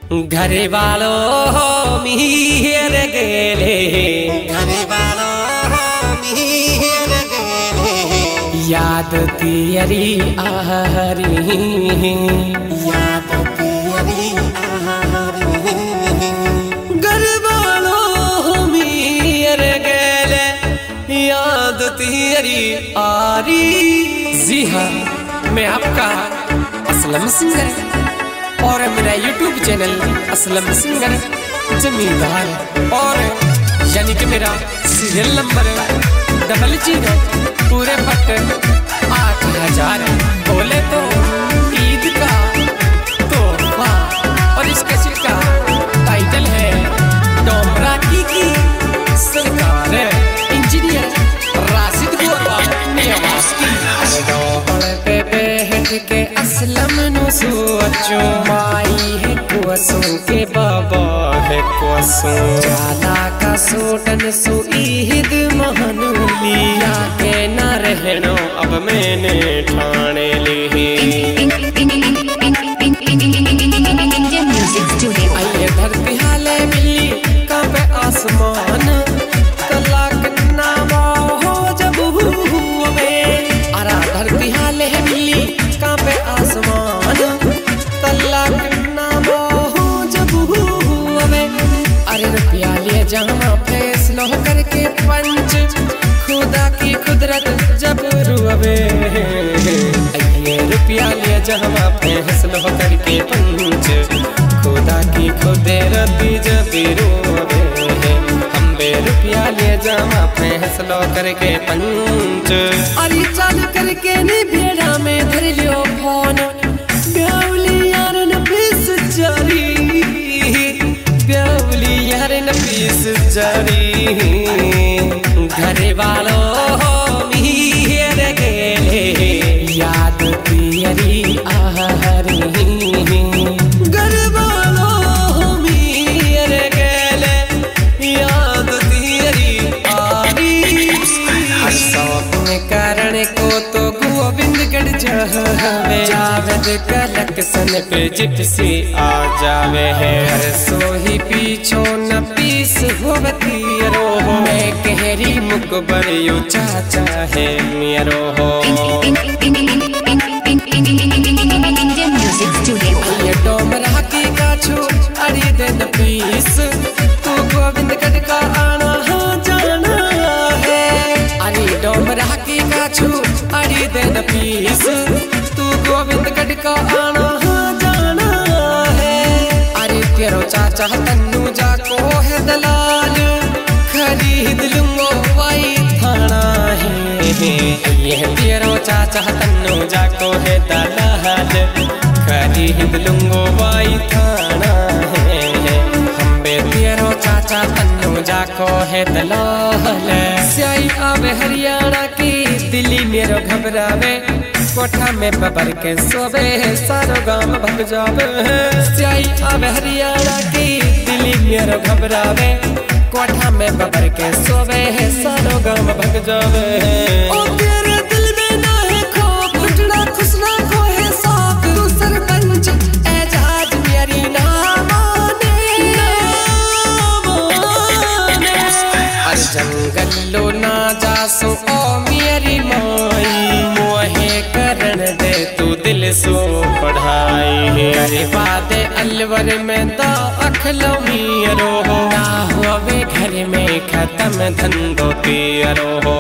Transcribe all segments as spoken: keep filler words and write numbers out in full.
घर वालों मीर गेले, घर वालों मीर गेले, याद तियरी आहरी, याद तियरी आहरी। घर वालों मीर गेले, याद तियरी आरी। जी हाँ, मैं आपका असलम सिंगर और मेरा यूट्यूब चैनल असलम सिंगर जमींदार, और यानी कि मेरा सीरियल नंबर डबल जीरो पूरे पट आठ हजार। बोले तो ईद का तोहफा, और इस कैसेट का टाइटल है डोमरा की की सरकार, इंजीनियर राशिद गोरवा ने आवाज की। पे बैठ के असलम नु सोचो, माई है कुसों के बाबा है कुसों, ज्यादा का सोटन सो ईद महनु लिया के न रहनो अब मैंने ठाने ली। आइए धरती हाले मिली कांपे आसमान, तलाक नामा हो जब हुए, अरा धरती हाले मिली कांपे आसमान, तलाक नामा हो जब हुए। अरे रुपया लिए जहाँ फैसलो करके पंच, खुदा की कुदरत जब रुवे। ये रुपया लिए जहाँ फैसलो करके पंच, खुदा की कुदरत जब रुवे। हम बे रुपया लिए जहाँ फैसलो करके पंच, अरे चाल करके नी भेड़ा में धर लियो फोन, ब्यावली यार न प्लीज जारी, ब्यावली यार न प्लीज जारी। घर वालों मीर गेले, याद तियरी आहरी। घर वालों मीर गेले, याद तियरी आरी। सौंपने कारण को तो गोविंदगढ़ जावे, जावेद कलेक्शन पे जिप्सी आ जावे है। हर सोही पीछो न पीस होवती रो, मैं कहरी मुकबर यो चाचा है मेरो हो। ये डोमरा की काछू अड़ी दे न पीस, तू गोविंदगढ़ का आना जाना है। अरे डोमरा की काछू अड़ी दे न पीस, तू गोविंदगढ़ का आना जाना है। अरे तेरो चाचा तन्नू जाको है दलाल, खरीद लूंगो वाई थाना है। ये तेरो चाचा तन्नू जाको है दलाल, खरीद लूंगो वाई थाना है। हम बे तेरो चाचा तन्नू जाको है दलाल। स्याई आवे हरियाणा की, दिल्ली मेरो घबरावे, कोठा में बबर के सोवे, सारो गांव भग जावे। स्याई आवे हरियाणा की, दिल्ली मेरो घबरावे, कोठा में बबर के सोवे, सारो गांव भग जावे। ओ तेरे दिल में ना है खौफ, घुटना खुसना को है साफ, तू सरपंच एजाज मेरी ना माने, अरे जंगलो ना जासो ओ मेरी माई, मोहे करन दे तू दिल सो पढ़ाई। अरे वादे अलवर में दा अखलो मीरो हो, ना हुए घर में खत्म धंधो तेरो हो।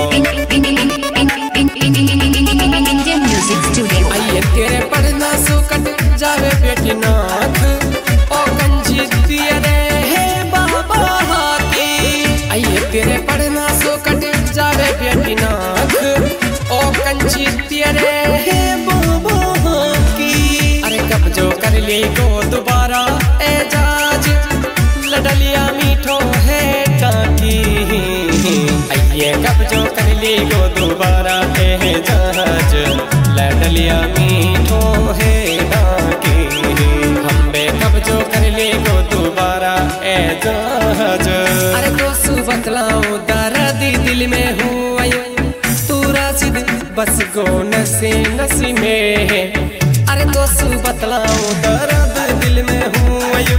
आइए तेरे पढ़ना सो कट जावे बेटी नाथ, ओ कंजी तेरे है बाबा की। आइए तेरे पढ़ना सो कट जावे बेटी नाथ, ओ कंजी तेरे है बाबा की। अरे कब्जो कर ले को दोबारा एजाज, लडलिया मीठो है टाकी। आइए कब्जो कर ले को दोबारा एजाज, लडलिया मीठो है टाकी। हम बे कब्जो कर ले को दोबारा एजाज। अरे दोस्तों बतलाऊं दर्द दिल में हुआ, तू राशिद बस गो नसे नसी में। अरे दोस्तों बतलाऊं दर्द दिल में हुआ,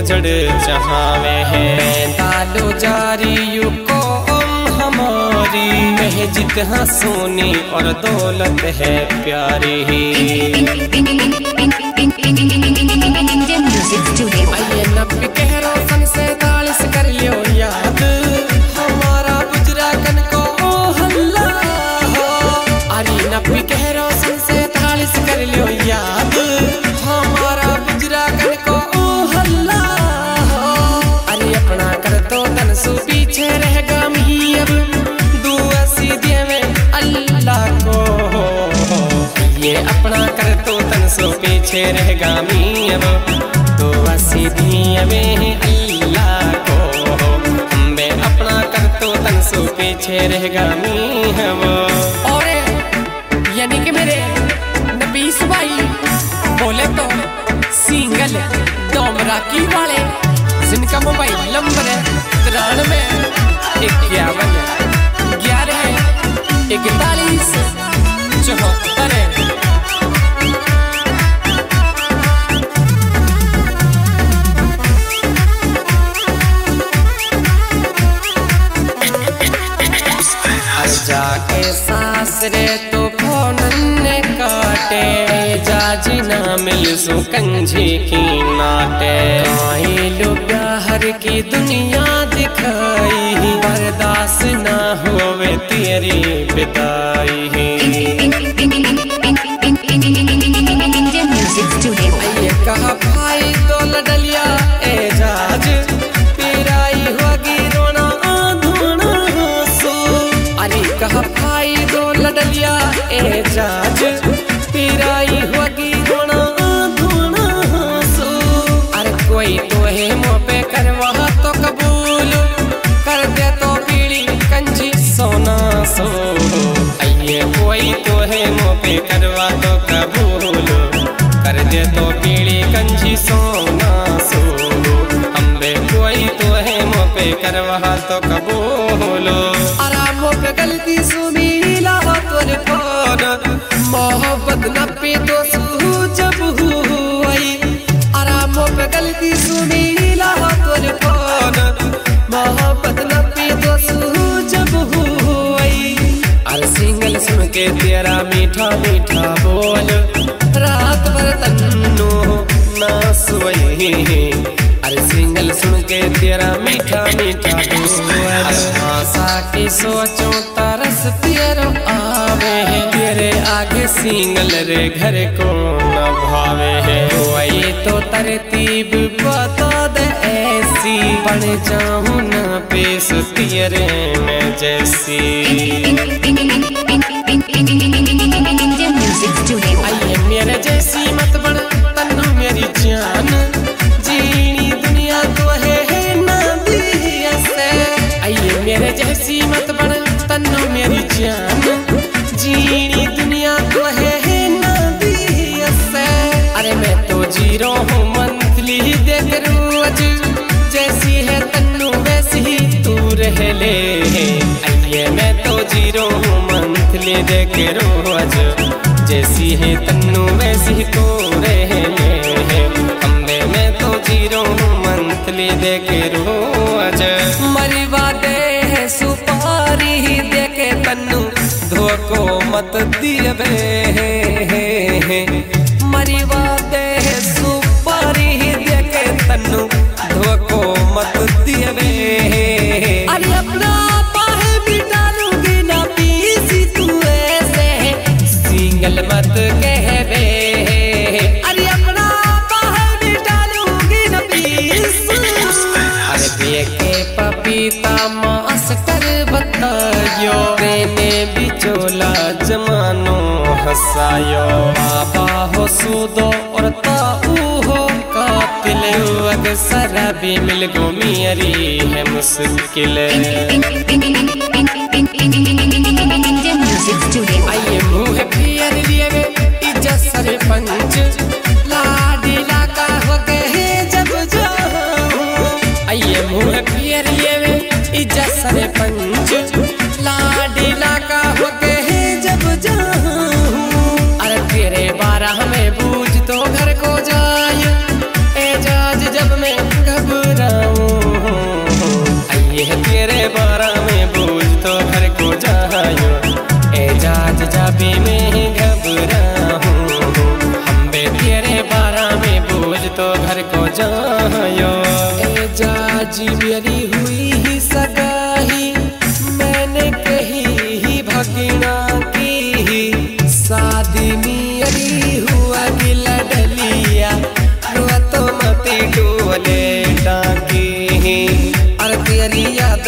उजड़ चाहवे हैं। तालो जारी यू को हमारी महजिद हाँ सोनी और दौलत है प्यारी। आइए नब्बे के रोशन से तालीस कर लियो याद, हमारा गुजरा कन को हल्ला हो। अरे नब्बे के रोशन से तालीस कर लियो याद, हमारा गुजरा कन को हल्ला हो। अरे अपना कर तो तन सु पीछे रहेगा मी अब दुआ सीधे में अल्लाह को। ये अपना कर तो तन सु पीछे रहेगा मी अब दुआ सीधी में अल्लाह को। मैं अपना कर तो तन सु पीछे रहेगा मी अब। और यानी कि मेरे नबीस भाई बोले तो सिंगल डोमराकी वाले जिनका मोबाइल नंबर है तिरानवे इक्यावन ग्यारह इकतालीस चौहत्तर। जाके सासरे तो फोन ने काटे, जाजी ना मिल सो कंझी की नाटे। लो प्यार की दुनिया दिखाई, बर्दाश्त ना होवे तेरी बिताई। ये कहा भाई तो लडलिया एजाज पिराई होगी रोना धोना सो। अरे कहा भाई दो लडलिया एजाज पिराई होगी रोना धोना सो। अरे कोई तो है मुँह पे करवा तो कबूल कर दे तो पीड़ी कंजी सोना सो। आइए कोई तो है मुँह पे करवा तो कबूल कर दे तो पीड़ी कंजी सोना सो। अम्बे कोई तो है मुँह पे करवा तो कबूल। आराम पे गलती सुमीला तोर फोन मोहब्बत न पे तो सू जब हुई। आराम पे गलती सुमीला तोर फोन मोहब्बत न पे तो सू जब हुई। अरे सिंगल सुन के तेरा मीठा मीठा बोल रात भर तन्नो ना सोई। अरे सिंगल सुन के तेरा मीठा मीठा बोल आशा की सोचो तरस तेरो आवे है। तेरे आगे सिंगल रे घर को न भावे है। वही तो तरतीब बता दे ऐसी बन जाऊं ना पेश तेरे में जैसी। आइए मेरे जैसी मत बन तन्नू मेरी जान, जीनी दुनिया तो है ना दिया से। आइए मेरे जैसी मत बन तन्नू मेरी जान, जीनी दुनिया तो है ना दिया से। अरे मैं तो जीरो हूँ मंथली देख रोज, जैसी है तन्नू वैसी ही तू रह ले। आइए मैं तो जीरो हूँ मंथली देख रोज, जैसी है तन्नू वैसी ही तू रह ले। अम्बे मैं तो जीरो हूँ मंथली देख रोज। मरवा दे है सुपारी देखे तन्नू धोखो मत दिए बे। मरवा दे है सुपारी देखे तन्नू धोखो मत दिए बे। अरे अपना पाहे भी डालूंगी ना पीसी तू ऐसे सिंगल मत कहवे। अरे अपना पाहे भी डालूंगी ना पीस। अरे देखे पपीता मास्टर बतायो, तेने बिचोला जमानो हंसायो। बाबा हो सूदो और ताऊ हो कातिल, अक्सर भी मिल गो मेरी है मुश्किल। आइए मुँह फिर लिए वे इज्जत सरपंच, लाडी लाका हो गए जब जाऊं। आइए मुँह फिर लिए वे इज्जत सरपंच, लाडी लाका हो गए जब जाऊं। अरे तेरे बारह में बूझ तो घर को जाए एजाज जब मैं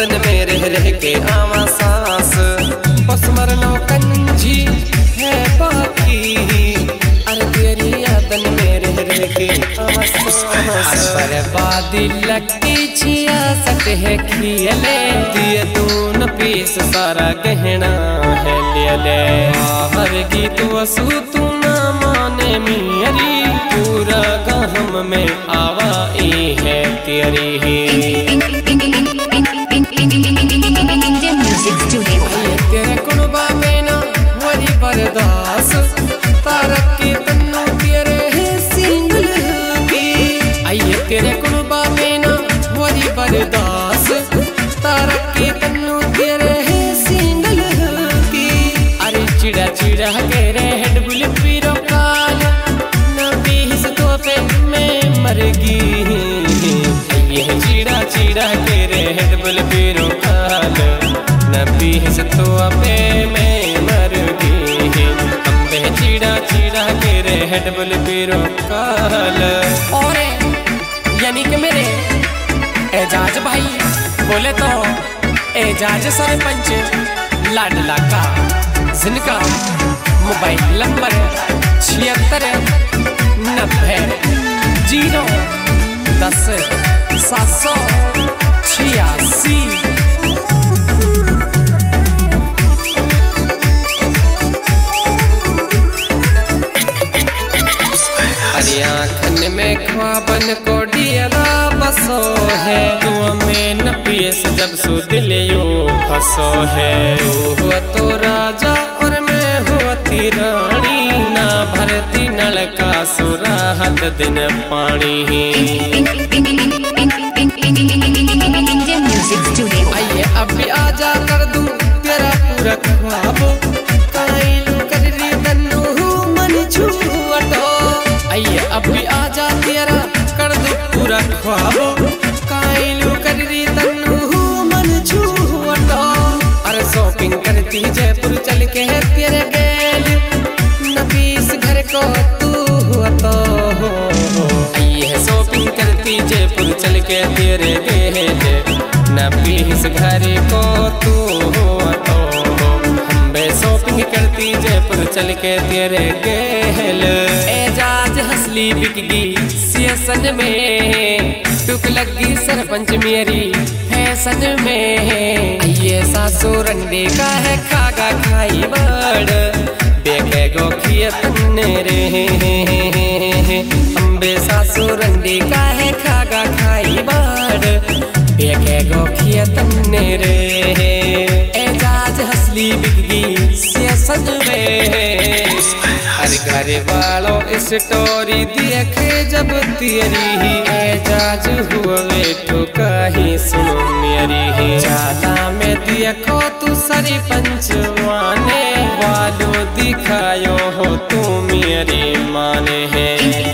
वतन में रह रह के आवा सांस, बस मरनो कंजी है बाकी, अरे तेरी यादन में रह रह के आवा सांस। बर्बादी लकी छिया सट है खियले, दिए दून पीस सारा गहना है ले ले। हर गीत वसु तू ना माने मेरी, पूरा गहम में आवाई है तेरी ही। तेरे कुणबा में ना वरी बरदास, तारक के तन्नू तेरे है सिंगल की। आइए तेरे कुणबा में ना वरी बरदास, तारक के तन्नू तेरे है सिंगल की। अरे चिड़ा चिड़ा के रे हेड बुल पीरो काल, नबी हिस तो पे में मरगी। ये चिड़ा चिड़ा के रे हेड बुल पीरो काल, नबी हिस तो पे में मरगी। अम्बे चिड़ा चिड़ा के रे हेड बुल पीरो काल। और यानी कि मेरे एजाज भाई बोले तो एजाज सरपंच लाडला का, जिनका मोबाइल नंबर छिहत्तर नब्बे जीरो दस सात सौ छियासी। आँखन में ख्वाबन को डियरा बसो है, तू में न पियस जब सु दिल यो फसो है। तू हुआ तो राजा और मैं हुआ ती रानी, ना भरती नलका सुराहत दिन पानी। आइए अब भी आजा कर दूं तेरा पूरा ख्वाब, काइलू कर री तन्नू मन छूटो। आइए अब भी आजा तेरा कर दूं पूरा ख्वाब, काइलू कर री तन्नू मन छूटो। अरे शॉपिंग करती जयपुर चल के है तेरे गेल, नबीस घर को तू हुआ तो हो। आइए शॉपिंग करती जयपुर चल के तेरे गेल, नबीस घर को तू हुआ तो हो। हम शॉपिंग करती जयपुर चल के तेरे गेल। एजाज हंसली बिकगी सियासन में, टुक लगी सरपंच मेरी फैशन में। ये सासू रंडे का है खागा खाई बड़, बेके गो खियतन रे। अम्बे सासू रंडे का है खागा खाई बड़, बेके गो खियतन रे। एजाज हंसली बिकगी सियासन में। हर घर वालों स्टोरी देखे जब तेरी ही, एजाज हुए तो कहीं सुनो मेरी ही। जाला में देखो तू सरी पंचवाने, वालों दिखायो हो तू मेरी माने है।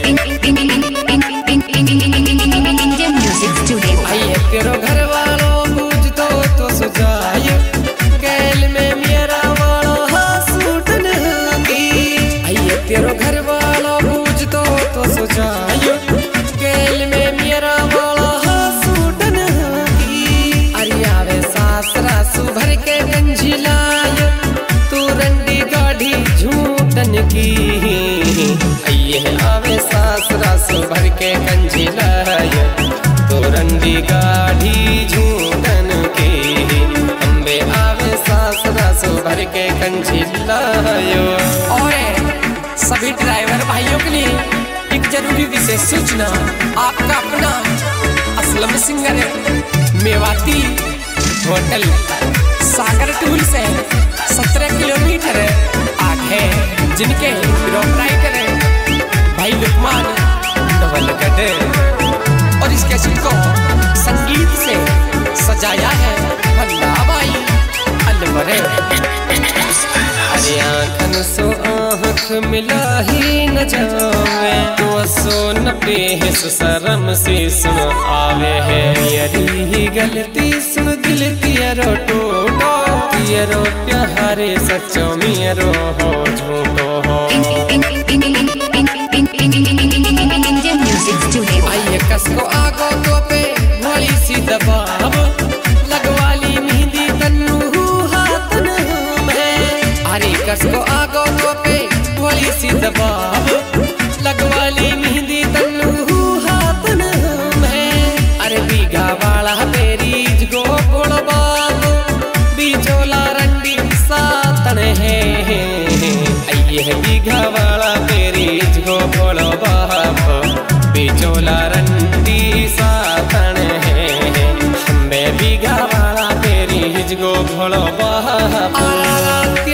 आइए तेरो घर वालों बुझ दो तो सुझायो, गैल में मेरा वाला सूटन की। आइए तेरो घर वाला बुझ दो तो सुझायो, गैल में मेरा वाला सूटन की। अरे आवे सासरा सुभर के गंजी लायो, तू रंडी गाढ़ी झूठन की। आइए आवे सासरा सुभर के गंजी लायो, तो रंडी गाढ़ी झूठन की। अम्बे आवे सासरा सुभर के कंजी लायो। और सभी ड्राइवर भाइयों के लिए एक जरूरी विशेष सूचना, आपका अपना Aslam singer Mewati hotel Sagar toll से सत्रह किलोमीटर आगे, जिनके प्रोपराइटर भाई लुकमान नवलगढ़, और इस कैसेट को संगीत से सजाया है भल्ला भाई अलवरे। अरे आँखन सो आँख मिला ही न जावे, तो सो न पेश शर्म से सुन आवे है। यरी ही गलती सुन दिल तियरो टूटो, तियरो प्यारे सच्चो मियरो हो झूठो हो। आइए कसको आगो तो पे वाली सी दबाव लगवा ली सी दबाव लगवाली मेहंदी तन्नू हाथन में। अरे बीघा वाला तेरी जगो बोल बाप बिचोला रंडी सातन है। ये बीघा वाला तेरी जगो बोल बाप बिचोला रंडी सातन है। हमें बीघा वाला तेरी जगो बोल बाप